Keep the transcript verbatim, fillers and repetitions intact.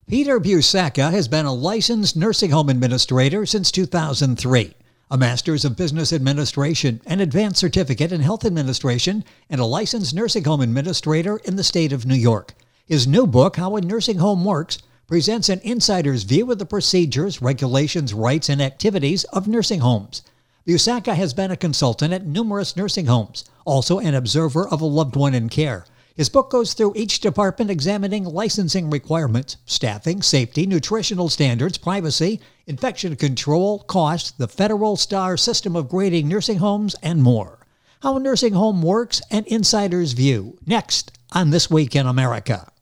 Peter Busacca has been a licensed nursing home administrator since two thousand three, a Master's of Business Administration, an advanced certificate in health administration, and a licensed nursing home administrator in the state of New York. His new book, How a Nursing Home Works, presents an insider's view of the procedures, regulations, rights, and activities of nursing homes. Busacca has been a consultant at numerous nursing homes, also an observer of a loved one in care. His book goes through each department examining licensing requirements, staffing, safety, nutritional standards, privacy, infection control, cost, the federal STAR system of grading nursing homes, and more. How a Nursing Home Works, an insider's view. Next on This Week in America.